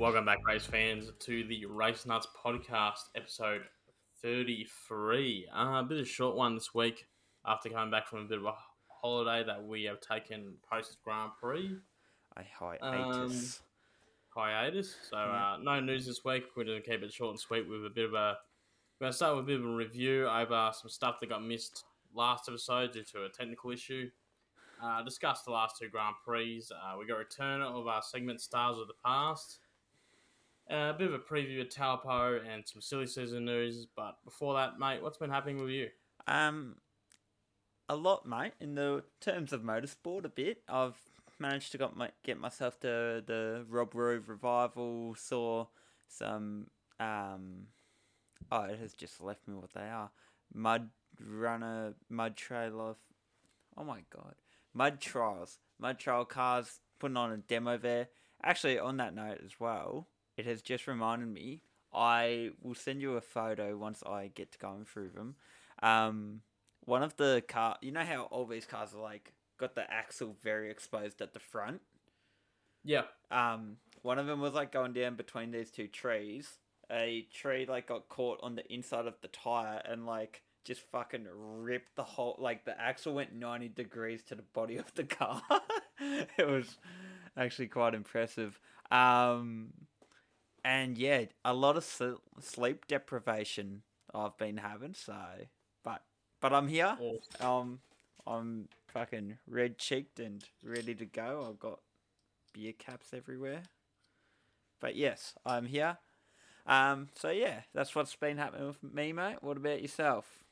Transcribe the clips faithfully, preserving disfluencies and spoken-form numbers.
Welcome back, race fans, to the Race Nuts podcast, episode thirty-three. Uh, a bit of a short one this week after coming back from a bit of a holiday that we have taken post Grand Prix. A Um, hiatus. hiatus. So Yeah. uh, no news this week. We're going to keep it short and sweet with a bit of a. We're going to start with a bit of a review over some stuff that got missed last episode due to a technical issue. Uh, discuss the last two Grand Prix. Uh, we got a return of our segment Stars of the Past. Uh, a bit of a preview of Taupo and some silly season news. But before that, mate, what's been happening with you? Um, a lot, mate. In the terms of motorsport, a bit. I've managed to got my, get myself to the Rob Rowe revival. Saw some. Um, oh, it has just left me what they are. Mud runner, mud trailer. Oh my god, mud trials, mud trial cars putting on a demo there. Actually, on that note as well. It has just reminded me. I will send you a photo once I get to going through them. Um, one of the car, you know how all these cars are like got the axle very exposed at the front. Yeah. Um, one of them was like going down between these two trees. A tree like got caught on the inside of the tire and like just fucking ripped the whole like the axle went ninety degrees to the body of the car. It was actually quite impressive. Um. And yeah, a lot of sleep deprivation I've been having. So, but but I'm here. Awesome. Um, I'm fucking red cheeked and ready to go. I've got beer caps everywhere. But yes, I'm here. Um, so yeah, that's what's been happening with me, mate. What about yourself?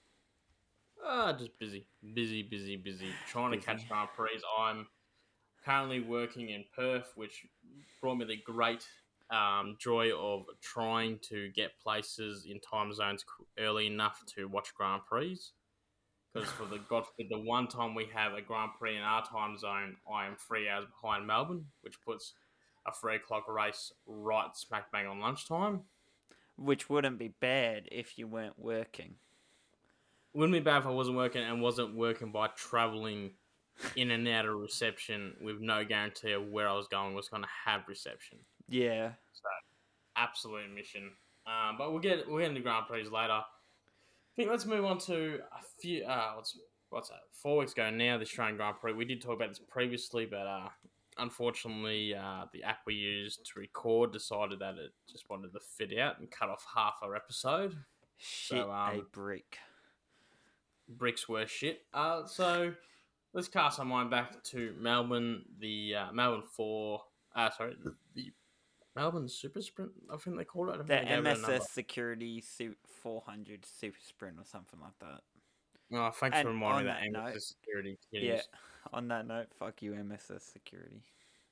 Uh, just busy, busy, busy, busy. Trying Busy. to catch Grand Prix. I'm currently working in Perth, which brought me the great Um, joy of trying to get places in time zones early enough to watch Grand Prix. Because for the God forbid, the one time we have a Grand Prix in our time zone, I am three hours behind Melbourne, which puts a three o'clock race right smack bang on lunchtime. Which wouldn't be bad if you weren't working. Wouldn't be bad if I wasn't working and wasn't working by travelling in and out of reception with no guarantee of where I was going was going to have reception. Yeah. So, absolute mission. Um, but we'll get we'll get into Grand Prix later. I think let's move on to a few. Uh, what's what's that? Four weeks ago now, the Australian Grand Prix. We did talk about this previously, but uh, unfortunately, uh, the app we used to record decided that it just wanted to fit out and cut off half our episode. Shit, so, um, a brick. Bricks were shit. Uh, so let's cast our mind back to Melbourne. The uh, Melbourne four. Uh, sorry, the Melbourne Super Sprint, I think they call it. The M S S Security four hundred Super Sprint or something like that. Oh, thanks and for reminding me that that M S S note, Security. Yeah, on that note, fuck you, M S S Security.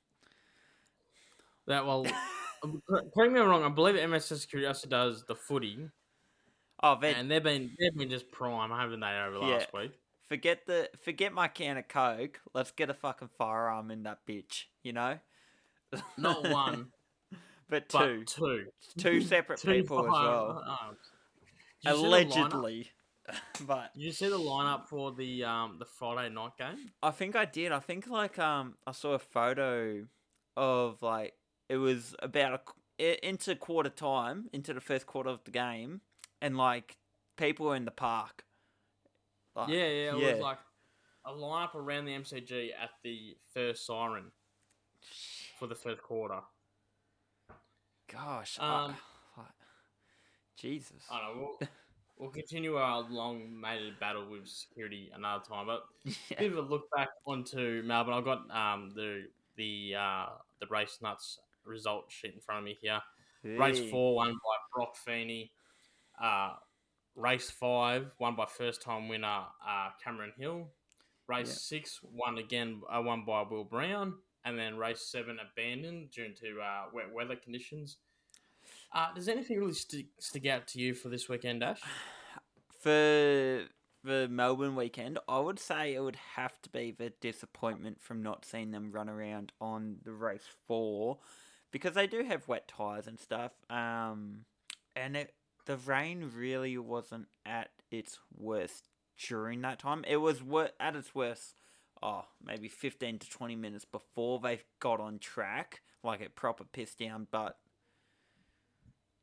That, well, correct me if I'm wrong, I believe M S S Security also does the footy. Oh, they and they've been, they've been just prime, haven't they, over last yeah. week? Forget the forget my can of Coke. Let's get a fucking firearm in that bitch, you know? Not one. But two. But two. Two separate two people as well. Oh. Allegedly. But did you see the lineup for the um the Friday night game? I think I did. I think like um I saw a photo of like it was about a, into quarter time, into the first quarter of the game, and like people were in the park. Like, yeah, yeah, it yeah. was like a lineup around the M C G at the first siren for the first quarter. Gosh, um, I, Jesus. I don't know. We'll, we'll continue our long-mated battle with security another time. But yeah. A bit of a look back onto Melbourne. I've got um the the uh, the Race Nuts result sheet in front of me here. Hey. Race four won by Brock Feeney. Uh, race five won by first-time winner uh, Cameron Hill. Race yeah. six won again uh, won by Will Brown. And then race seven abandoned due to uh, wet weather conditions. Uh, does anything really stick stick out to you for this weekend, Dash? For the Melbourne weekend, I would say it would have to be the disappointment from not seeing them run around on the race four, because they do have wet tyres and stuff. Um, and it, the rain really wasn't at its worst during that time. It was wor- at its worst. Oh, maybe fifteen to twenty minutes before they got on track, like it proper pissed down. But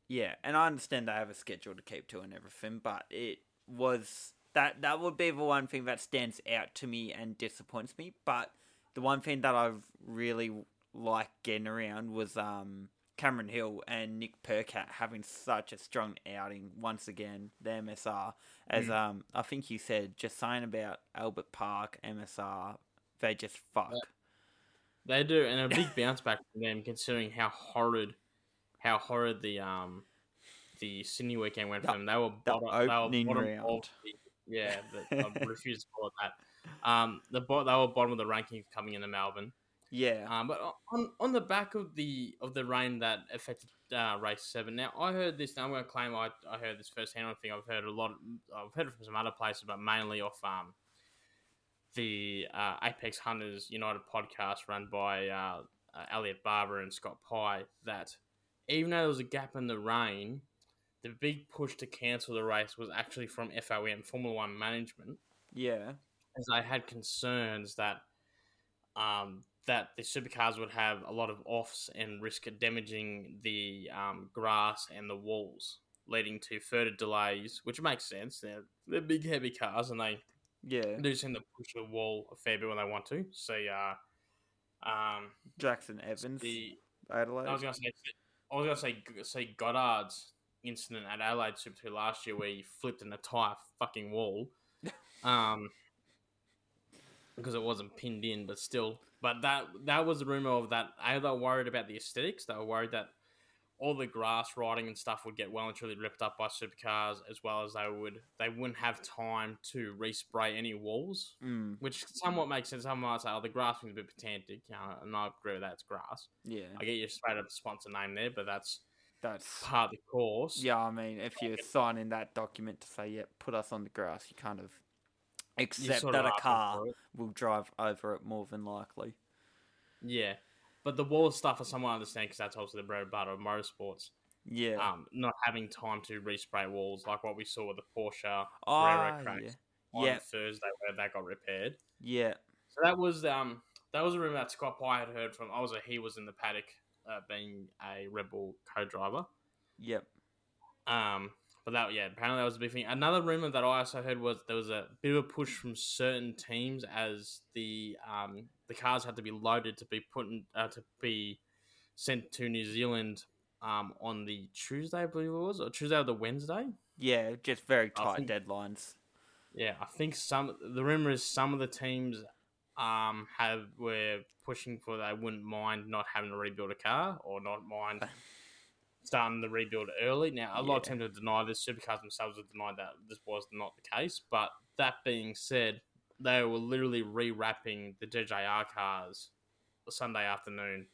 Yeah, and I understand they have a schedule to keep to and everything, but it was that that would be the one thing that stands out to me and disappoints me. But the one thing that I really like getting around was um Cameron Hill and Nick Percat having such a strong outing once again. The M S R, as Mm. um I think you said, just saying about Albert Park, M S R, they just fuck. They do, and a big bounce back from them considering how horrid, how horrid the um the Sydney weekend went The- for them. They were the bottom. They were opening bottom of round. the yeah. The, I refuse to call it that. Um, the bo- they were bottom of the rankings coming into Melbourne. Yeah, Um, but on on the back of the of the rain that affected uh, race seven. Now I heard this. Now I'm going to claim I, I heard this firsthand. I think I've heard a lot. I've heard it from some other places, but mainly off um the uh, Apex Hunters United podcast run by uh, uh, Elliot Barber and Scott Pye. That even though there was a gap in the rain, the big push to cancel the race was actually from F O M Formula One management, yeah, as they had concerns that um, that the supercars would have a lot of offs and risk of damaging the um, grass and the walls, leading to further delays, which makes sense. They're, they're big, heavy cars, and they yeah. do seem to push the wall a fair bit when they want to. See, uh, um, Jackson Evans, the Adelaide. I was gonna say, I was gonna say, say Goddard's incident at Adelaide Super Two last year, where he flipped an entire fucking wall. Um, because it wasn't pinned in, but still. But that that was the rumor of that. They were worried about the aesthetics. They were worried that all the grass riding and stuff would get well and truly ripped up by supercars, as well as they would they wouldn't have time to respray any walls, Mm, which somewhat makes sense. Some might say, "Oh, the grass is a bit pedantic," you know, and I agree with that. It's grass. yeah, I get you straight up sponsor name there, but that's that's part of the course. yeah. I mean, if you're signing that document to say, "Yeah, put us on the grass," you kind of You accept sort that of a asking car for it. will drive over it more than likely. Yeah, but the wall stuff, I somewhat understand because that's obviously the bread and butter of motorsports. Yeah. Um, not having time to respray walls like what we saw with the Porsche Ah, Carrera crash yeah. on Yeah. Thursday where that got repaired. Yeah. So that was um that was a rumor that Scott Pye had heard from. Also, he was in the paddock, uh, being a Red Bull co-driver. Yep. Um, but that yeah, apparently that was a big thing. Another rumor that I also heard was there was a bit of a push from certain teams as the um the cars had to be loaded to be put in, uh, to be sent to New Zealand um on the Tuesday, I believe it was, or Tuesday or the Wednesday. Yeah. Just very I tight think- deadlines. Yeah, I think some the rumor is some of the teams um have were pushing for they wouldn't mind not having to rebuild a car or not mind starting the rebuild early. Now a lot of Yeah. teams have denied this. Supercars themselves have denied that this was not the case. But that being said, they were literally rewrapping the D J R cars Sunday afternoon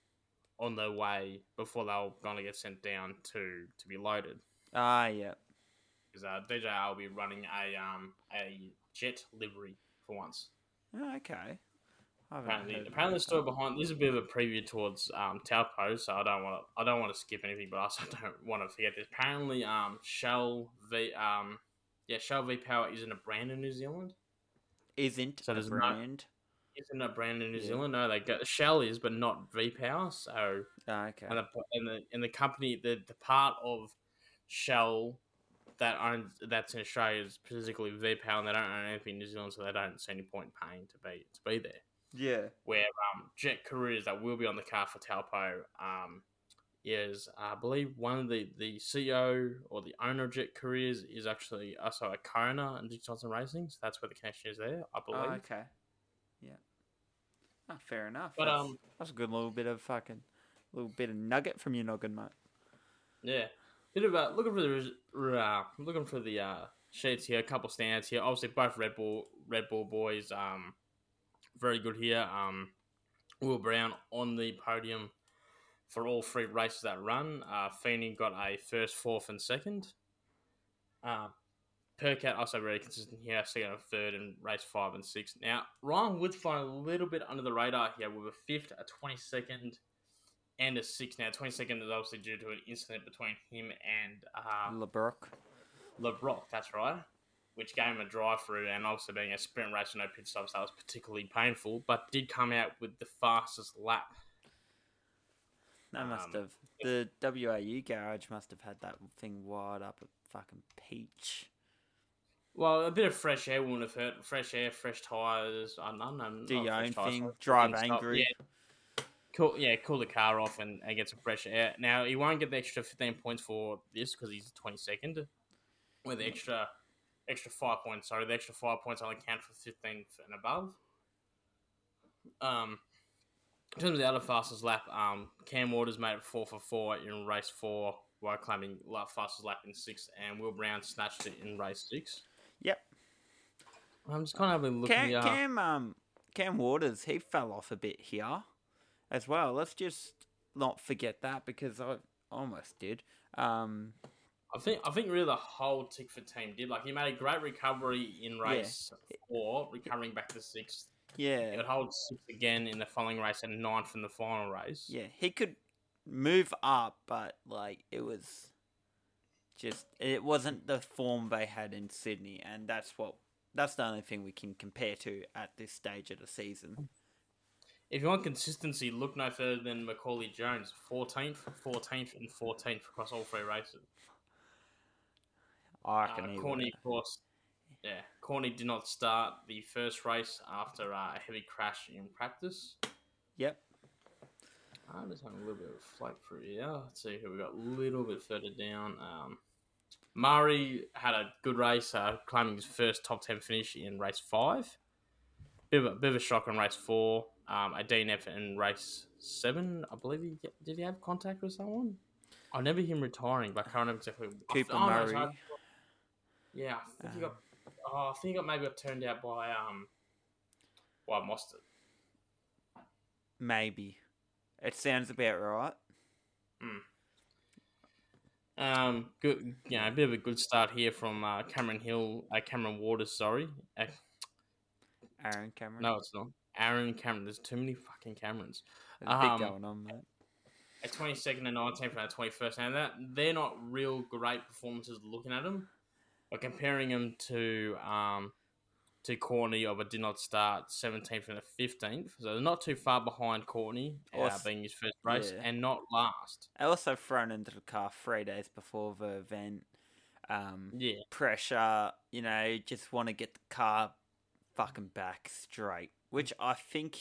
on their way before they were going to get sent down to to be loaded. Ah, yeah. Because uh, D J R will be running a um a jet livery for once. Oh, okay. I haven't Apparently, heard apparently the about story that. behind this is a bit of a preview towards um Taupo, so I don't want to I don't want to skip anything, but I also don't want to forget this. Apparently, um Shell V um yeah Shell V Power isn't a brand in New Zealand. Isn't So a there's no- brand. Isn't a brand in New Yeah. Zealand? No, they got Shell is, but not V Power. So Ah, okay. and the and the and the company the the part of Shell that owns that's in Australia is physically V Power, and they don't own anything in New Zealand, so they don't see any point in paying to be to be there. Yeah. Where um, Jet Careers that will be on the car for Taupo um, is, I believe, one of the, the C E O or the owner of Jet Careers is actually also a co-owner in Dick Johnson Racing, so that's where the connection is there, I believe. Ah, okay. Yeah. Ah, fair enough. But, that's, um, that's a good little bit of fucking little bit of nugget from your noggin, mate. Yeah, bit of uh, looking for the uh, looking for the uh, sheets here, a couple standouts here. Obviously, both Red Bull Red Bull boys, um, very good here. Um, Will Brown on the podium for all three races that run. Uh, Feeney got a first, fourth, and second. Uh, Percat also very consistent here, second and third in race five and six. Now, Ryan Wood's flying a little bit under the radar here with a fifth, a twenty-second, and a sixth. Now, twenty-second is obviously due to an incident between him and uh, LeBrock. LeBrock, that's right, which gave him a drive-through, and also being a sprint race and no pit stops, that was particularly painful, but did come out with the fastest lap. They must Um, have. The W A U garage must have had that thing wired up at fucking peach. Well, a bit of fresh air wouldn't have hurt. Fresh air, fresh tyres. I don't know. Do Not your fresh own tyres. thing. Drive Stop. angry. Yeah, cool. Yeah, cool the car off and, and get some fresh air. Now he won't get the extra fifteen points for this because he's twenty second. With the extra extra five points. Sorry, the extra five points only count for fifteenth and above. Um, in terms of the other fastest lap, um, Cam Waters made it four for four in race four while claiming fastest lap in sixth, and Will Brown snatched it in race six. Yep. I'm just kind of having a look Cam, here. Cam, um, Cam Waters, he fell off a bit here as well. Let's just not forget that because I almost did. Um, I think I think really the whole Tickford team did. Like he made a great recovery in race yeah. four, recovering back to sixth. Yeah. He would hold sixth again in the following race and ninth in the final race. Yeah, he could move up, but like it was just it wasn't the form they had in Sydney, and that's what that's the only thing we can compare to at this stage of the season. If you want consistency, look no further than Macaulay Jones, fourteenth, fourteenth, and fourteenth across all three races. I reckon uh, he Corny, would. of course, yeah, Corny did not start the first race after uh, a heavy crash in practice. Yep. I'm just having a little bit of a float through here. Let's see who we got a little bit further down. Um, Murray had a good race, uh, claiming his first top ten finish in race five. Bit of a, bit of a shock in race four. Um, a D N F in race seven. I believe he did he have contact with someone? I remember him retiring, but I can't remember exactly. Cooper oh, Murray. No, yeah, I think um, he got. Oh, I think he got maybe got turned out by um, by Mostert. Maybe. It sounds about right. Hmm. Um, good. You know, a bit of a good start here from uh, Cameron Hill. Uh, Cameron Waters, sorry. Uh, Aaron Cameron. No, it's not. Aaron Cameron. There's too many fucking Camerons. There's a bit um, going on, mate. A twenty-second and nineteenth and a twenty-first. And that they're not real great performances looking at them. But comparing them to um to Courtney of a did not start seventeenth and a fifteenth. So they're not too far behind Courtney, uh, also, being his first race, yeah. and not last. I also thrown into the car three days before the event. Um, yeah. Pressure, you know, just want to get the car fucking back straight. Which I think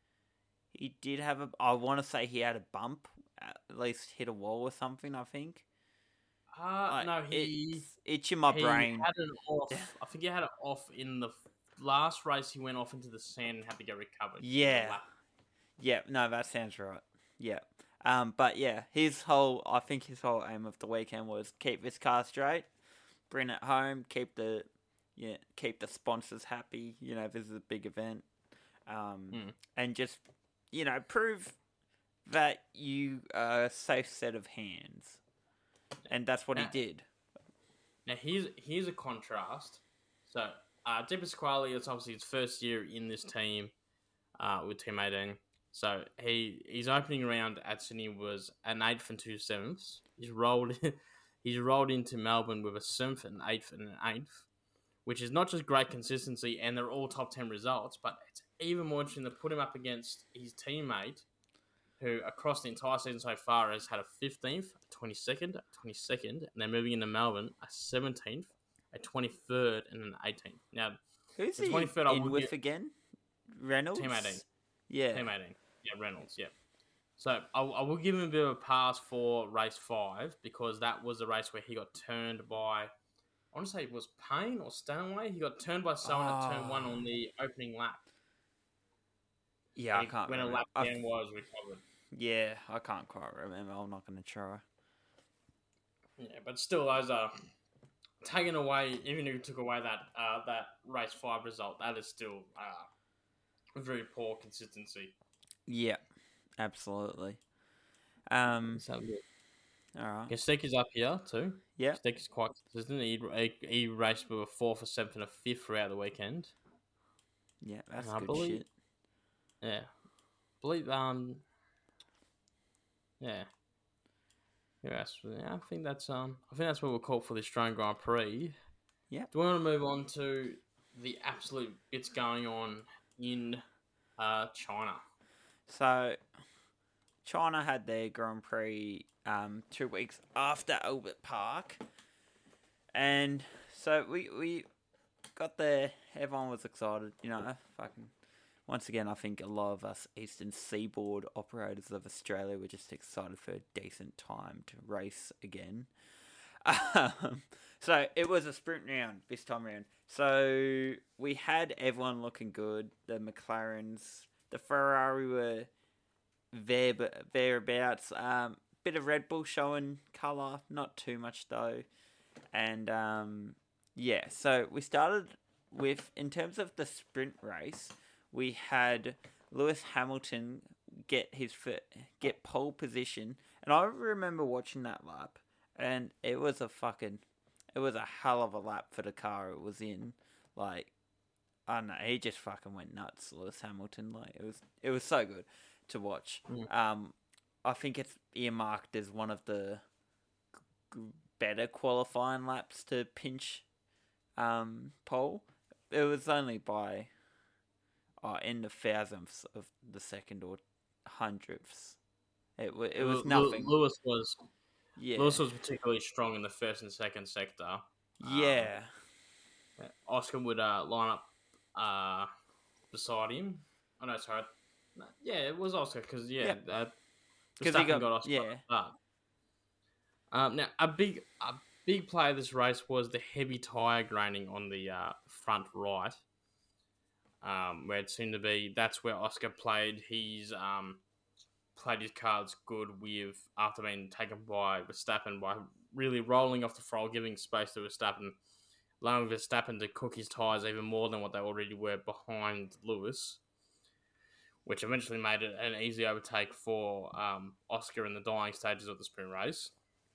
he did have a... I want to say he had a bump. At least hit a wall or something, I think. Uh, like, no, he... It's itching my he brain. had an off. I think he had it off in the last race. He went off into the sand and had to get recovered. Yeah. Yeah, no, that sounds right. Yeah. Um, but yeah, his whole... I think his whole aim of the weekend was keep this car straight, bring it home, keep the... Yeah, keep the sponsors happy. You know, this is a big event. Um, mm. And just, you know, prove that you are a safe set of hands. And that's what now, he did. Now, here's, here's a contrast. So, uh, Di Pasquale, it's obviously his first year in this team uh, with Team eighteen. So, he his opening round at Sydney was an eighth and two sevenths. He's rolled, he's rolled into Melbourne with a seventh, an eighth, and an eighth, which is not just great consistency, and they're all top ten results, but it's even more interesting to put him up against his teammate, who across the entire season so far has had a fifteenth, a twenty-second, a twenty-second, and then moving into Melbourne, a seventeenth, a twenty-third, and an eighteenth. Now, who's the he twenty-third in with get... again? Reynolds? Team eighteen. Yeah. Team eighteen. Yeah, Reynolds, yeah. So, I, I will give him a bit of a pass for race five, because that was a race where he got turned by... I want to say it was Payne or Stanway. He got turned by someone oh. at turn one on the opening lap. Yeah, I can't when remember. When a lap I've... down was recovered. Yeah, I can't quite remember. I'm not going to try. Yeah, but still, those are taken away. Even if you took away that uh, that race five result, that is still uh, very poor consistency. Yeah, absolutely. Um, so, yeah. All right. Yeah, Steak is up here too. Yeah. Steak is quite consistent. He, he, he raced with a fourth, a seventh, and a fifth throughout the weekend. Yeah, that's and good believe, shit. Yeah. believe, um, yeah. Yeah, I think that's um, I think that's what we'll call for the Australian Grand Prix. Yeah. Do we want to move on to the absolute bits going on in uh, China? So, China had their Grand Prix um, two weeks after Albert Park. And so we we got there. Everyone was excited. You know, fucking. Once again, I think a lot of us Eastern Seaboard operators of Australia were just excited for a decent time to race again. Um, so it was a sprint round this time around. So we had everyone looking good. The McLarens, the Ferrari were there, but thereabouts. Um, bit of Red Bull showing colour, not too much though. And um, yeah, so we started with, in terms of the sprint race, we had Lewis Hamilton get his get pole position, and I remember watching that lap, and it was a fucking, it was a hell of a lap for the car it was in. Like, I don't know, he just fucking went nuts, Lewis Hamilton. Like, it was, it was so good to watch. Mm. Um, I think it's earmarked as one of the better qualifying laps to pinch um, pole. It was only by oh, in the thousandths of the second or hundredths. It w- it was L- nothing. Lewis was yeah. Lewis was particularly strong in the first and second sector. Yeah. Um, Oscar would uh, line up uh, beside him. Oh no, sorry. No, yeah, it was Oscar because yeah, yeah. Uh, because he got, got Oscar. Yeah. Um, now a big a big play of this race was the heavy tyre graining on the uh, front right. Um, where it seemed to be, that's where Oscar played his um, played his cards good with, after being taken by Verstappen, by really rolling off the throttle, giving space to Verstappen, allowing Verstappen to cook his tyres even more than what they already were behind Lewis, which eventually made it an easy overtake for um, Oscar in the dying stages of the sprint race.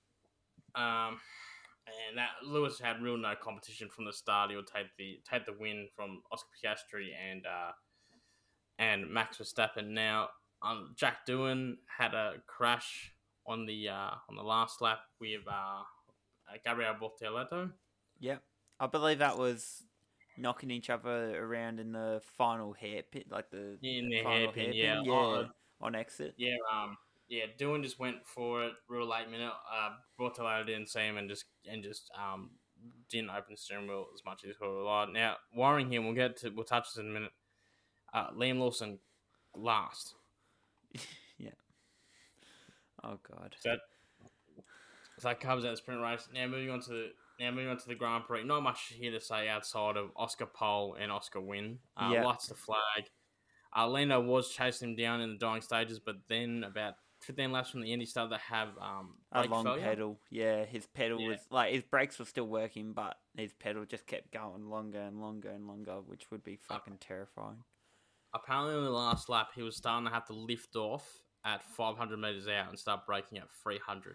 Um, and that Lewis had real no competition from the start. He would take the take the win from Oscar Piastri and uh, and Max Verstappen. Now, um, Jack Doohan had a crash on the uh, on the last lap with uh, Gabriel Bortoleto. Yep, I believe that was knocking each other around in the final hairpin, like the in the final hairpin, hairpin, yeah, yeah, oh, on exit. Yeah, um, yeah, Doohan just went for it real late minute. Uh, Bortoleto didn't see him and just and just um didn't open the steering wheel as much as he would like. Now, worrying him, we'll get to we'll touch this in a minute. Uh, Liam Lawson last. Yeah. Oh god. So that, so that covers that sprint race. Now moving on to the now moving on to the Grand Prix. Not much here to say outside of Oscar pole and Oscar win. Uh, yeah. Lights the flag. Uh, Lando was chasing him down in the dying stages, but then about fifteen laps from the end, he started to have um, a brake long failure. pedal. Yeah, his pedal Yeah. was like his brakes were still working, but his pedal just kept going longer and longer and longer, which would be fucking terrifying. Apparently, on the last lap, he was starting to have to lift off at five hundred meters out and start braking at three hundred.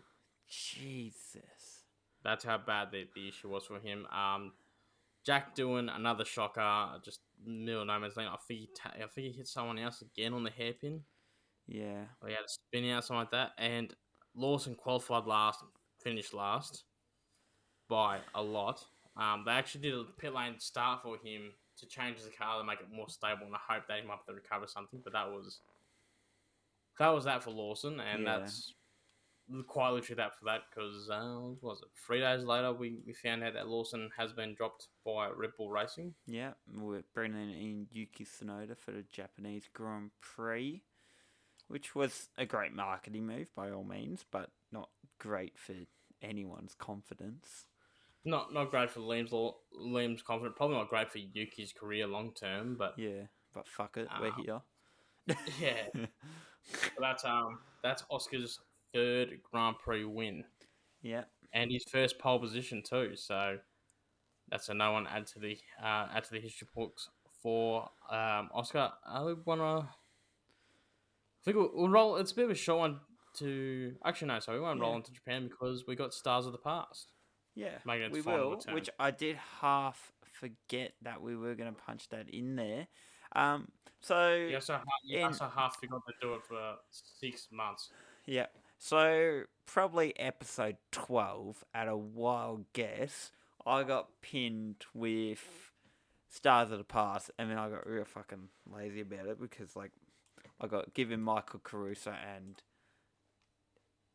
Jesus, that's how bad the, the issue was for him. Um, Jack Doohan another shocker, just middle of no man's land. I think he ta- I think he hit someone else again on the hairpin. Yeah, or he had a spin out, something like that. And Lawson qualified last, finished last by a lot. Um, they actually did a pit lane start for him to change the car to make it more stable, and I hope that he might have to recover something. But that was that was that for Lawson, and yeah. that's quite literally that for that, because uh, what was it three days later we, we found out that Lawson has been dropped by Red Bull Racing. Yeah, we're bringing in Yuki Tsunoda for the Japanese Grand Prix, which was a great marketing move by all means, but not great for anyone's confidence. Not not great for Liam's Liam's confidence. Probably not great for Yuki's career long term. But yeah, but fuck it, um, we're here. Yeah, but that's um that's Oscar's third Grand Prix win. Yeah, and his first pole position too. So that's a no one add to the uh, add to the history books for um, Oscar. I wanna. I think we'll, we'll roll. It's a bit of a short one to. Actually, no. Sorry, we won't yeah. roll into Japan because we got Stars of the Past. Yeah, we will. Which I did half forget that we were going to punch that in there. Um, so yeah, so you in, also half forgot to do it for six months. Yeah. So probably episode twelve, at a wild guess, I got pinned with Stars of the Past, and then I got real fucking lazy about it because like I got given Michael Caruso and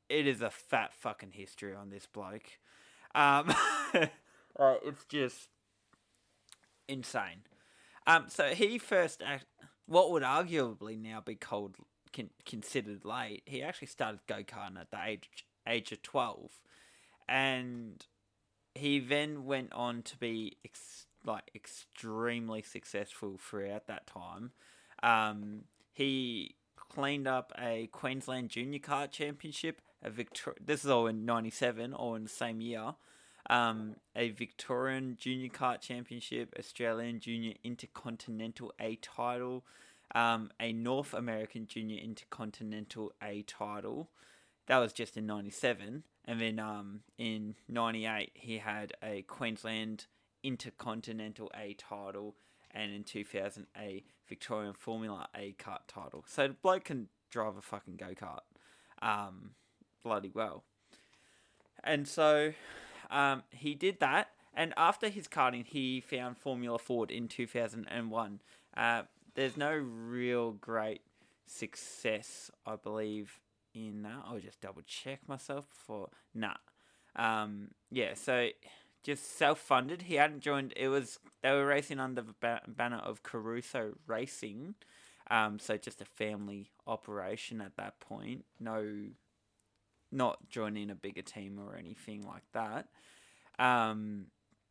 it is a fat fucking history on this bloke. Um, uh, it's just insane. Um, so he first, act, what would arguably now be called con- considered late. He actually started go-karting at the age age of twelve, and he then went on to be ex- like extremely successful throughout that time. Um, he cleaned up a Queensland Junior Kart Championship. A Victor- This is all in ninety-seven, all in the same year. Um, a Victorian Junior Kart Championship, Australian Junior Intercontinental A title, um, a North American Junior Intercontinental A title. That was just in ninety-seven. And then um, in ninety-eight, he had a Queensland Intercontinental A title, and in two thousand, a Victorian Formula A kart title. So the bloke can drive a fucking go-kart um, bloody well. And so um, he did that. And after his karting, he found Formula Ford in two thousand one. Uh, there's no real great success, I believe, in that. I'll just double check myself before. Nah. Um, yeah, so just self-funded. He hadn't joined. It was they were racing under the ba- banner of Caruso Racing. Um, so just a family operation at that point. No, not joining a bigger team or anything like that. Um,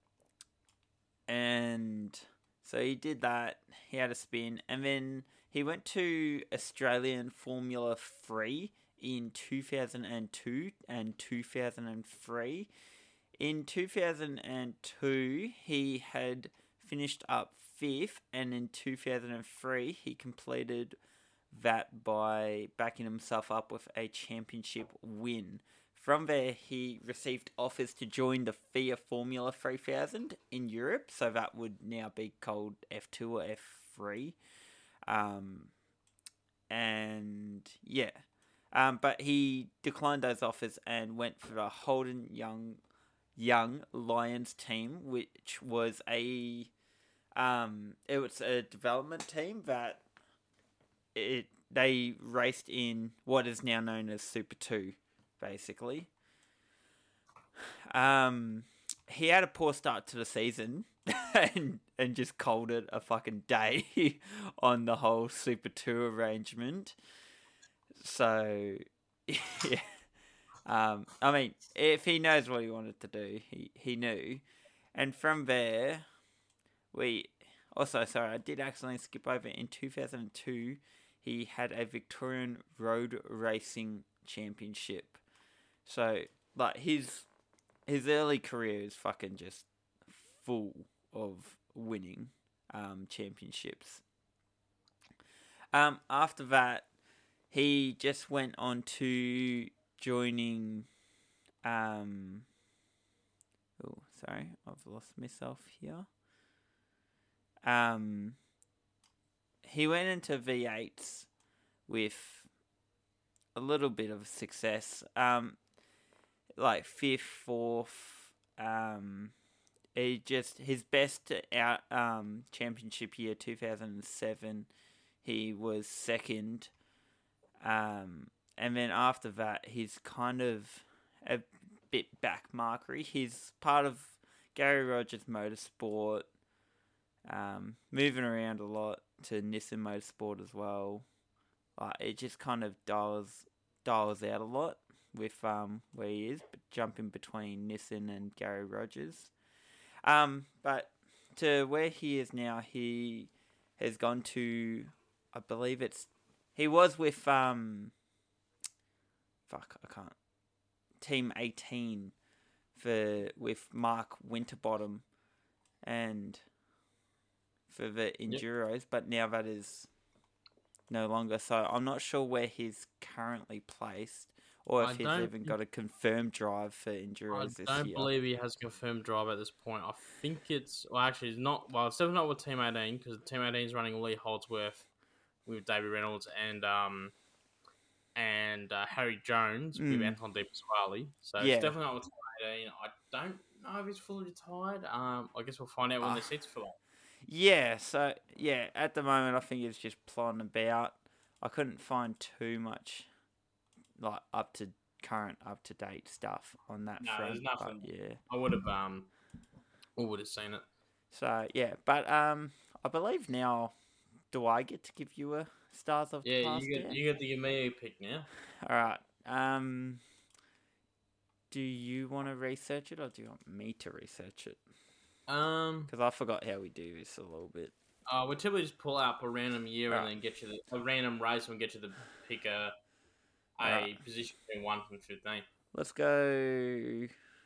and so he did that. He had a spin, and then he went to Australian Formula three in two thousand two and two thousand three. In two thousand two, he had finished up fifth, and in two thousand three, he completed that by backing himself up with a championship win. From there, he received offers to join the F I A Formula three thousand in Europe, so that would now be called F two or F three. Um, and yeah, um, but he declined those offers and went for the Holden Young Young Lions team, which was a um, it was a development team that it they raced in what is now known as Super two, basically. Um, he had a poor start to the season and and just called it a fucking day on the whole Super two arrangement. So yeah. Um, I mean, if he knows what he wanted to do, he, he knew. And from there, we... Also, sorry, I did accidentally skip over. In two thousand two, he had a Victorian Road Racing Championship. So, like, his, his early career is fucking just full of winning um, championships. Um, after that, he just went on to... joining um oh sorry I've lost myself here um he went into V eights with a little bit of success, um like fifth, fourth. um he just his best out um championship year two thousand seven, he was second. um And then after that, he's kind of a bit backmarkery. He's part of Gary Rogers Motorsport, um, moving around a lot to Nissan Motorsport as well. Like, it just kind of dials dials out a lot with um, where he is, but jumping between Nissan and Gary Rogers. Um, but to where he is now, he has gone to, I believe it's, he was with... Um, Fuck, I can't. Team eighteen for with Mark Winterbottom and for the Enduros, yep. But now that is no longer. So I'm not sure where he's currently placed, or if I he's even got a confirmed drive for Enduros this year. I don't believe he has a confirmed drive at this point. I think it's... Well, actually, it's not... Well, it's definitely not with Team eighteen, because Team eighteen is running Lee Holdsworth with David Reynolds and... um. and uh, Harry Jones mm. with Anton De Pasquale. So yeah. It's definitely not with Team eighteen. I don't know if he's fully retired. Um, I guess we'll find out when uh, the seats fill up. Yeah, so, yeah, at the moment I think it's just plodding about. I couldn't find too much like up to current up to date stuff on that No, front. there's nothing. But yeah. I would have um, I would have seen it. So yeah, but um, I believe now, do I get to give you a stars of Yeah, the past? you get Dan? you get the Yamiya pick now. All right. Um, do you want to research it, or do you want me to research it? Um, Because I forgot how we do this a little bit. uh, we typically just pull out a random year Right. and then get you the a random race and get you to pick a a Right. position between one and fifteen. Let's go.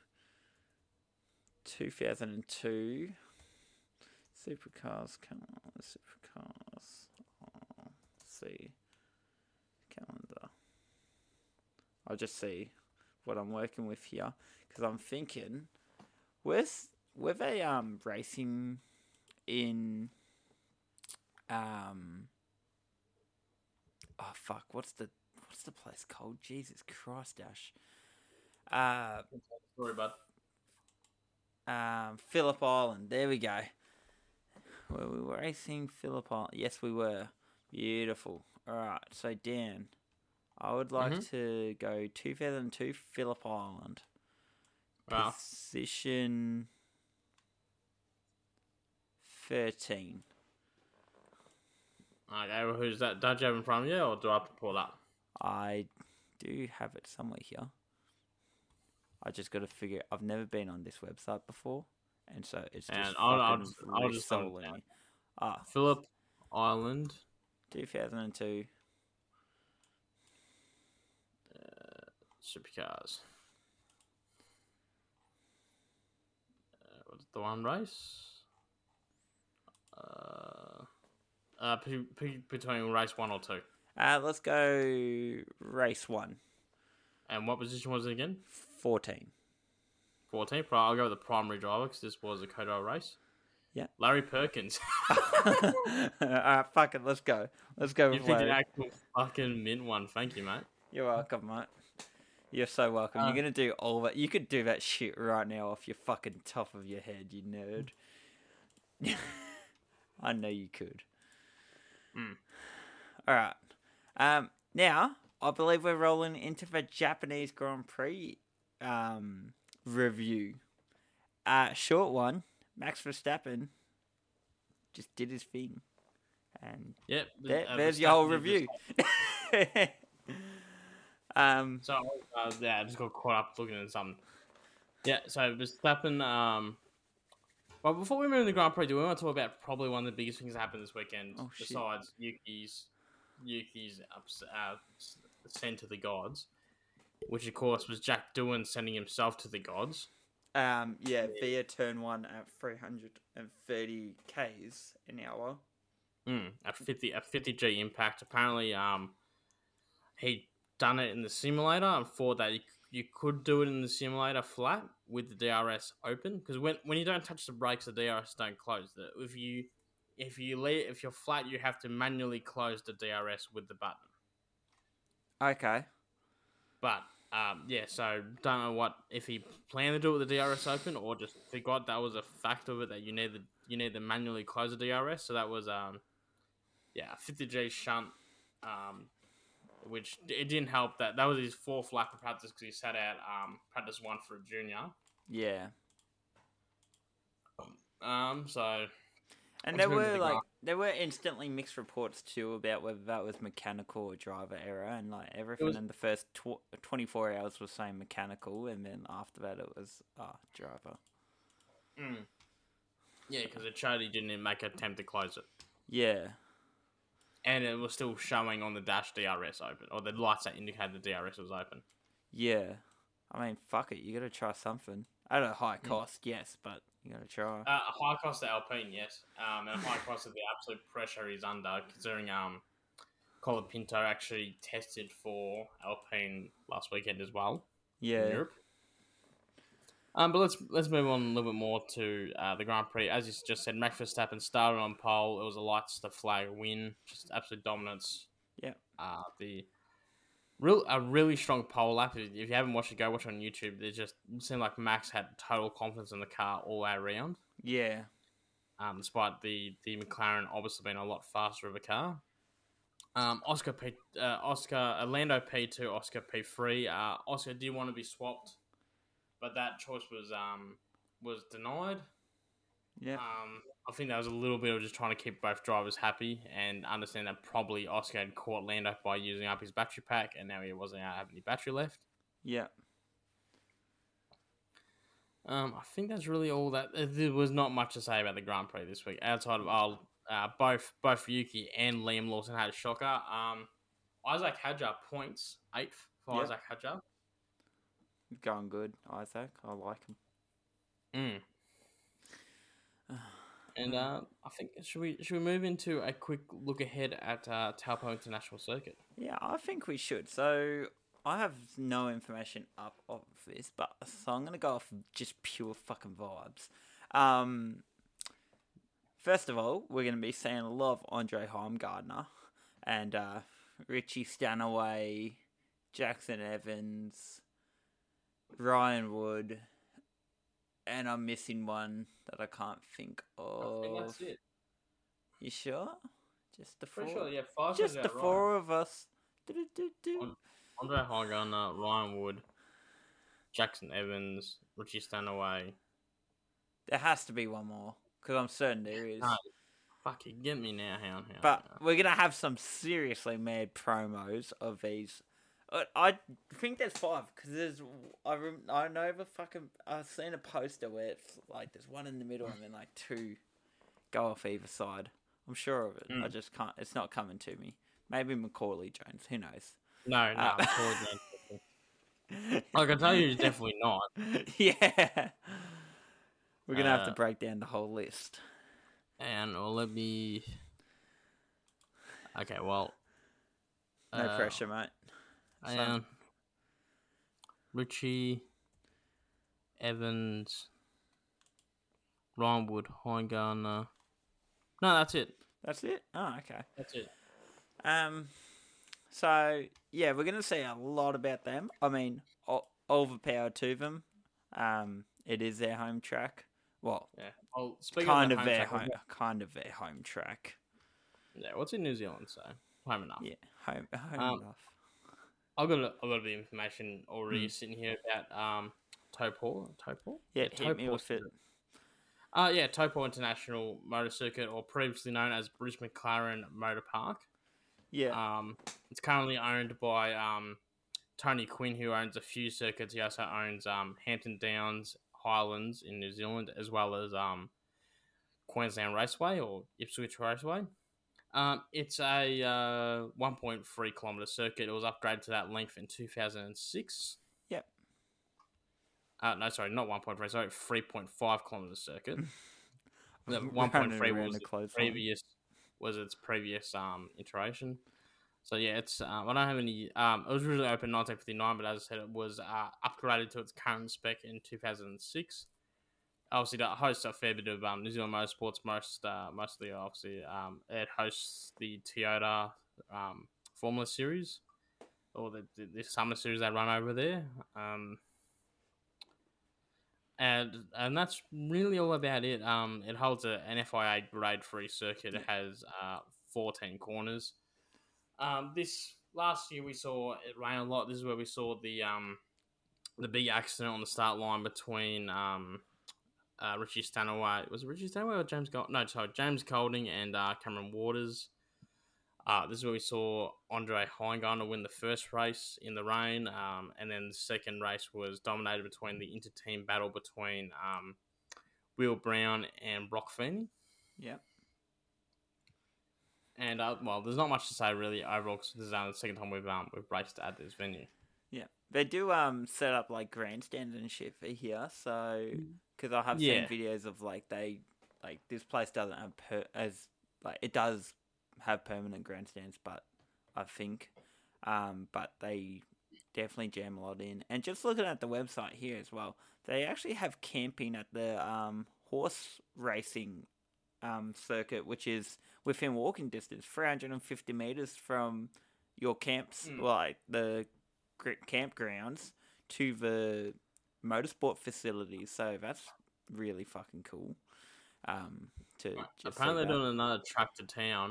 Two thousand two. Supercars. Come on, supercars. Oh, let's see. Calendar. I'll just see what I'm working with here, because I'm thinking, where's were they um racing in um oh fuck what's the what's the place called? Jesus Christ, Ash. Uh, Sorry, bud. um, Phillip Island. There we go. Were we racing Phillip Island? Yes, we were. Beautiful. All right. So Dan, I would like Mhm. to go two thousand two Phillip Island. Wow. Position thirteen. Okay, well, who's that? Don't you have in front of you, or do I have to pull it up? I do have it somewhere here. I just got to figure. I've never been on this website before, and so it's just And I'll- I'll fucking just- I'll just soul find it in me. Ah, Phillip Island. two thousand two. Supercars. Uh, what's the one race? Uh, uh, p- p- between race one or two. Uh, let's go race one. And what position was it again? fourteen. fourteenth. Right, I'll go with the primary driver because this was a Kodo race. Yeah. Larry Perkins. Alright, fuck it, let's go. Let's go You with picked an Larry. actual fucking mint one. Thank you, mate. You're welcome, mate. You're so welcome. Uh, You're gonna do all that. You could do that shit right now off your fucking top of your head, you nerd. I know you could. Mm. Alright. Um, now, I believe we're rolling into the Japanese Grand Prix um, review. Uh, short one. Max Verstappen just did his thing. And Yep. there, uh, there's your whole Verstappen did review. um, So uh, yeah, I just got caught up looking at something. Yeah, so Verstappen. Um, well, before we move to the Grand Prix, do we want to talk about probably one of the biggest things that happened this weekend, Oh, shit. besides Yuki's Yuki's ups, uh, send to the gods, which of course was Jack Doohan sending himself to the gods. um, yeah, via turn one at three hundred thirty k's an hour. Mm, at fifty at fifty G impact. Apparently, um, he done it in the simulator, and for that you, you could do it in the simulator flat with the D R S open, because when when you don't touch the brakes, the D R S don't close. The, if you if you leave, if you're flat, you have to manually close the D R S with the button. Okay. But um, yeah, so don't know what if he planned to do it with the D R S open or just forgot that was a fact of it that you need the you need to manually close the D R S. So that was um yeah fifty G shunt, um, which it didn't help that that was his fourth lap of practice because he sat out um practice one for a junior. Yeah. Um, so And Let's there move to were the like graph. there were instantly mixed reports too about whether that was mechanical or driver error, and like everything was- in the first tw- twenty-four hours was saying mechanical, and then after that it was ah driver. mm, yeah, because it showed he didn't make an attempt to close it, Yeah. and it was still showing on the dash D R S open or the lights that indicated the D R S was open. Yeah. I mean, fuck it, you gotta try something. At a high Mm. cost, yes, but you gotta try. Uh, a high cost of Alpine, yes. Um, and a high cost of the absolute pressure he's under, considering um, Colapinto actually tested for Alpine last weekend as well in Yeah. Europe. Um, but let's let's move on a little bit more to uh, the Grand Prix. As you just said, Max Verstappen started on pole. It was a lights to flag win, just absolute dominance. Yeah. Uh, the real a really strong pole lap. If you haven't watched it, go watch it on YouTube. It just seemed like Max had total confidence in the car all the way around. Yeah. Um, despite the, the McLaren obviously being a lot faster of a car. Um, Oscar P, uh, Oscar Orlando P two, Oscar P three. Uh, Oscar did want to be swapped, but that choice was um was denied. Yeah. Um, I think that was a little bit of just trying to keep both drivers happy and understand that probably Oscar had caught Lando by using up his battery pack, and now he wasn't out have any battery left. Yeah. Um, I think that's really all that. There was not much to say about the Grand Prix this week outside of oh, uh, both both Yuki and Liam Lawson had a shocker. Um, Isaac Hadjar points eighth for Yep. Isaac Hadjar. Going good, Isaac. I like him. Mm. And uh, I think should we should we move into a quick look ahead at uh, Taupo International Circuit? Yeah, I think we should. So I have no information up of this, but so I'm gonna go off just pure fucking vibes. Um, first of all, we're gonna be seeing a lot of Andre Heimgardner and uh, Richie Stanaway, Jackson Evans, Ryan Wood, and I'm missing one that I can't think of. I think that's it. You sure? Just the four. Pretty sure, yeah, five. Just the right. four of us. Do-do-do-do. Andre Heimgardner, Ryan Wood, Jackson Evans, Richie Stanaway. There has to be one more because I'm certain there is. No, fuck it, get me now, hound, hound. But hound. we're gonna have some seriously mad promos of these. I- I think there's five because there's I rem- I know the fucking I've seen a poster where it's like there's one in the middle and then like two go off either side. I'm sure of it. Mm. I just can't. It's not coming to me. Maybe Macaulay Jones. Who knows? No, no, Uh, Macaulay Jones. I can tell you, he's definitely not. Yeah. We're gonna have to Uh, break down the whole list. And well, let me. Okay, well. No uh, pressure, mate. So- And Richie, Evans, Ryan Wood, Heimgardner. No, that's it. That's it. Oh, okay. That's it. Um, so yeah, we're gonna see a lot about them. I mean, all, all the power to them. Um, it is their home track. Well, Yeah. Well, speaking kind of, of the home their track, home, kind of their home track. Yeah, what's in New Zealand? So home enough. Yeah, home, home Um, enough. I've got a, I've got a bit of information already Mm. sitting here about um Topor. Topor? Yeah, hit me with it. Uh, yeah, Topor International Motor Circuit, or previously known as Bruce McLaren Motor Park. Yeah, Um, it's currently owned by um, Tony Quinn, who owns a few circuits. He also owns um, Hampton Downs Highlands in New Zealand, as well as um, Queensland Raceway or Ipswich Raceway. Um, it's a uh, one point three kilometre circuit. It was upgraded to that length in two thousand six. Yep. Uh, no, sorry, not one point three, sorry, three point five kilometre circuit. The Running one point three around was the its clothesline. previous was its previous um iteration. So yeah, it's um, I don't have any. Um, it was originally open in nineteen fifty-nine, but as I said, it was uh, upgraded to its current spec in two thousand six. Obviously, that hosts a fair bit of um, New Zealand motorsports. Most, uh, mostly, obviously, um, it hosts the Toyota um, Formula Series, or the, the, the summer series they run over there. Um, and and that's really all about it. Um, it holds a, an F I A grade three circuit. It has uh, fourteen corners. Um, this last year we saw it rain a lot. This is where we saw the um, the big accident on the start line between um, uh, Richie Stanaway. Was it Richie Stanaway or James Gold? No, sorry, James Golding and uh, Cameron Waters. Uh, this is where we saw Andre Heimgardner win the first race in the rain, um, and then the second race was dominated between the inter-team battle between um, Will Brown and Brock Feeney. Yep. And uh, well, there's not much to say really overall because this is uh, the second time we've um, we've raced at this venue. Yeah, they do um set up like grandstands and shit for here. So because I have Yeah. seen videos of like they like this place doesn't have per- as like it does have permanent grandstands, but I think um but they definitely jam a lot in. And just looking at the website here as well, they actually have camping at the um horse racing um circuit, which is within walking distance, three hundred fifty meters from your camps, Mm. like the gr- campgrounds to the motorsport facilities. So that's really fucking cool. Um, to just see Apparently, that. they're doing another track to town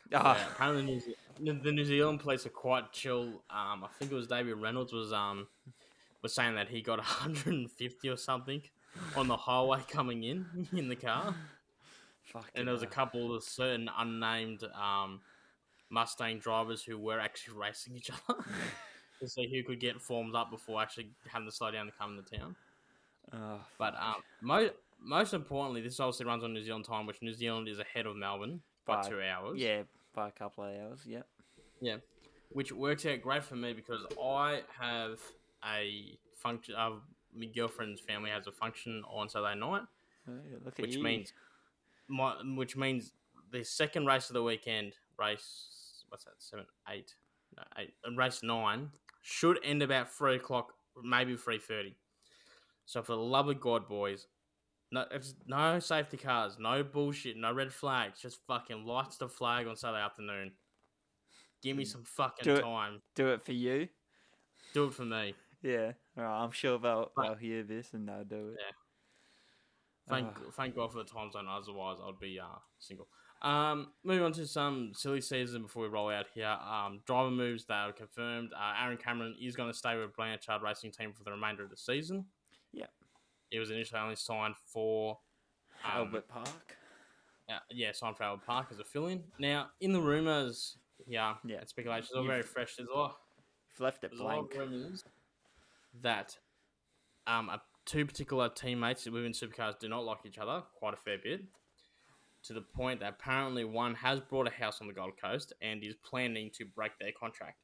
Ah, Yeah, apparently New Ze- the New Zealand police are quite chill. Um, I think it was David Reynolds was um was saying that he got one hundred fifty or something on the highway coming in in the car, and fucking there was a hell. couple of certain unnamed um Mustang drivers who were actually racing each other to see who could get formed up before actually having to slow down to come into town. Oh, But fuck. um, most most importantly, this obviously runs on New Zealand time, which New Zealand is ahead of Melbourne by By, two hours. yeah, by a couple of hours, yep. Yeah, which works out great for me because I have a function. Uh, my girlfriend's family has a function on Saturday night, Oh, yeah, look at which you. means my which means the second race of the weekend, race what's that, seven, eight, no, eight, uh, race nine should end about three o'clock, maybe three thirty. So for the love of God, boys, no, it's no safety cars, no bullshit, no red flags, just fucking lights the flag on Saturday afternoon. Give me some fucking Do it. time. Do it for you. Do it for me. Yeah, alright, I'm sure they'll, But, they'll hear this and they'll do it. yeah. Thank Oh. thank God for the time zone. Otherwise, I'd be uh, single. Um, moving on to some silly season before we roll out here. Um, driver moves that are confirmed. Uh, Aaron Cameron is going to stay with Blanchard Racing Team for the remainder of the season. Yep. It was initially only signed for um, Albert Park. Uh, yeah, signed for Albert Park as a fill-in. Now, in the rumours, yeah, Yeah. and speculations, all You've- very fresh. There's a lot. You've left it There's a lot of blank. rumours that um, uh, two particular teammates within supercars do not like each other quite a fair bit, to the point that apparently one has bought a house on the Gold Coast and is planning to break their contract.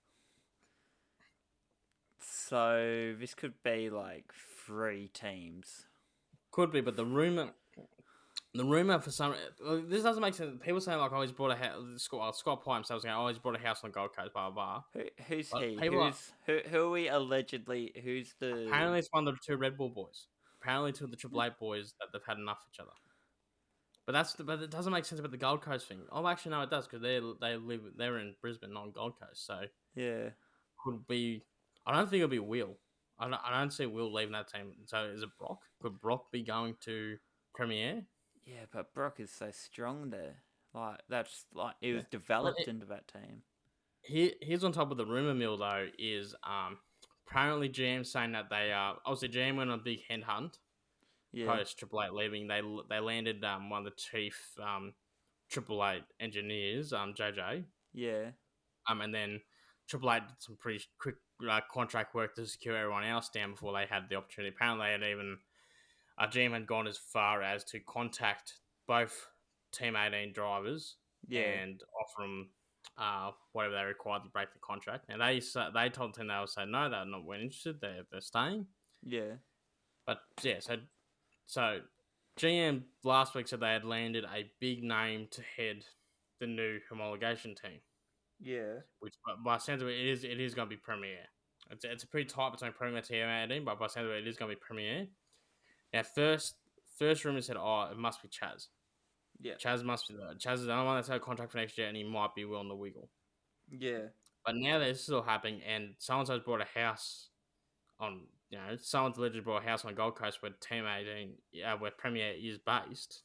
So this could be like three teams. Could be, but the rumour... The rumor for some, this doesn't make sense. People saying like, "Oh, he's bought a house." Scott, Scott Pye himself was going, "Oh, he's bought a house on the Gold Coast." Blah blah. blah. Who, who's But he? people Who's who? Who are we allegedly? Who's the? Apparently, it's one of the two Red Bull boys. Apparently, two of the Triple Eight boys that they've had enough of each other. But that's the, but it doesn't make sense about the Gold Coast thing. Oh, actually, no, it does because they they live they're in Brisbane, not Gold Coast. So Yeah. could be. I don't think it'll be Will. I don't, I don't see Will leaving that team. So is it Brock? Could Brock be going to Premiere? Yeah, but Brock is so strong there. Like that's like it was developed Well, it- into that team. Here, here's on top of the rumor mill though is um apparently G M saying that they uh obviously G M went on a big hen hunt Yeah. post Triple Eight leaving. They they landed um one of the chief um Triple Eight engineers um J J Yeah. um and then Triple Eight did some pretty quick uh, contract work to secure everyone else down before they had the opportunity. Apparently they had even uh, G M had gone as far as to contact both Team eighteen drivers Yeah. and offer them uh, whatever they required to break the contract. And they they told the team they would say no, they're not weren't interested. They're they're staying. Yeah. But yeah, so so G M last week said they had landed a big name to head the new homologation team, Yeah. which by, by sounds of it, it is it is going to be Premier. It's it's a pretty tight between Premier and Team eighteen, but by sounds of it, it is going to be Premier. Now first first rumor said, oh, it must be Chaz. Yeah. Chaz must be the Chaz is the only one that's had a contract for next year, and he might be willing to wiggle. Yeah. But now that this is all happening, and so and so's bought a house on, you know, someone's allegedly bought a house on Gold Coast where Team eighteen, uh, where Premier is based.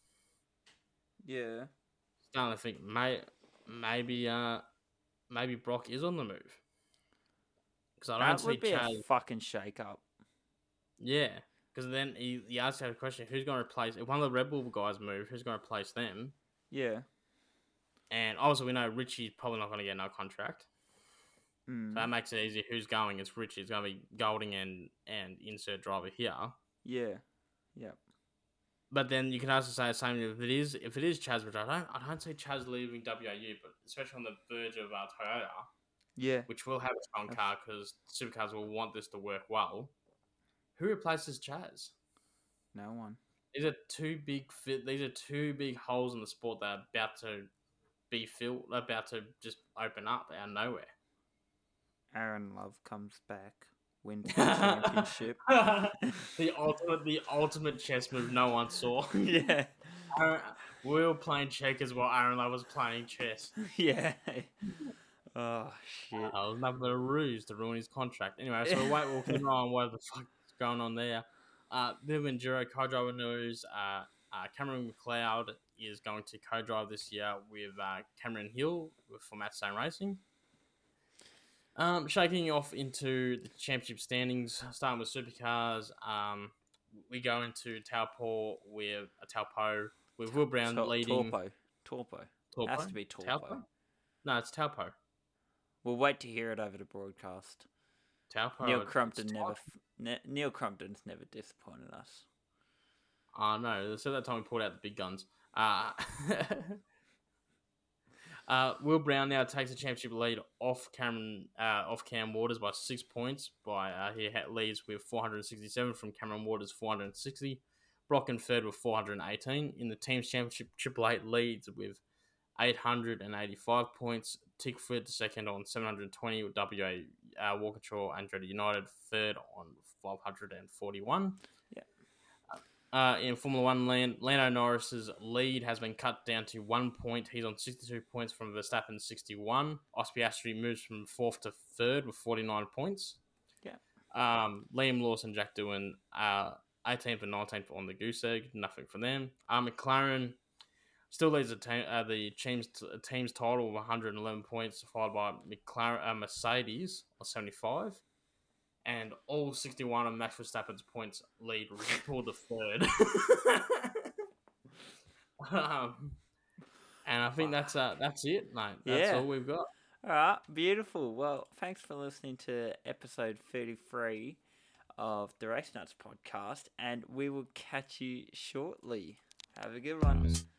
Yeah. Starting to think, may, maybe, uh, maybe Brock is on the move. Because I don't That see would be Chaz. a fucking shake up. Yeah, because then he, he asks a question: who's going to replace? If one of the Red Bull guys move, who's going to replace them? Yeah. And obviously, we know Richie's probably not going to get no contract. Mm. So that makes it easy. Who's going? It's Richie. It's going to be Golding and, and insert driver here. Yeah. Yep. But then you can also say the same if it is if it is Chaz, which I don't I don't see Chaz leaving W A U, but especially on the verge of uh, Toyota, Yeah. which will have a strong car because supercars will want this to work well. Who replaces Chaz? No one. These are two big fit. These are two big holes in the sport that are about to be filled, about to just open up out of nowhere. Aaron Love comes back, wins the championship. the ultimate, the ultimate chess move no one saw. Yeah. Aaron, we were playing checkers while Aaron Love was playing chess. Yeah. Oh shit. Uh, it was nothing but a ruse to ruin his contract. Anyway, so we'll wait. We'll keep an eye on what the fuck is going on there. Uh, bit of enduro car driver news. Uh, Uh, Cameron McLeod is going to co-drive this year with uh, Cameron Hill for Matchstone Racing. Um, shaking off into the championship standings, starting with supercars. Um, we go into Taupo with a Taupo with Will Brown Tor- leading. Torpo. Torpo. Torpo? Has to be Torpo. Taupo? No, it's Taupo. We'll wait to hear it over the broadcast. Taupo. Neil Crumpton never. F- ne- Neil Crumpton's never disappointed us. Oh no! So that time we pulled out the big guns. Uh, uh, Will Brown now takes the championship lead off Cameron, uh, off Cam Waters by six points. By uh, he leads with four hundred sixty-seven from Cameron Waters four hundred sixty. Brock and third with four hundred eighteen. In the team's championship, Triple Eight leads with eight hundred eighty-five points. Tickford second on seven hundred twenty. With W A uh, Walkinshaw and Andretti United third on five hundred forty-one. Yeah. Uh, in Formula One land, Lando Norris's lead has been cut down to one point. He's on sixty-two points from Verstappen's sixty-one. Oscar Piastri moves from fourth to third with forty-nine points. Yeah. Um, Liam Lawson, Jack Doohan, uh, eighteenth and nineteenth on the goose egg. Nothing for them. Uh, McLaren still leads the, te- uh, the team's, t- team's title with one hundred eleven points, followed by McLaren, uh, Mercedes on seventy-five. And all sixty-one of Max Verstappen's points lead toward the third. um, and I think that's uh, that's it, mate. That's Yeah. all we've got. All right, beautiful. Well, thanks for listening to episode thirty-three of the Race Nuts podcast, and we will catch you shortly. Have a good one.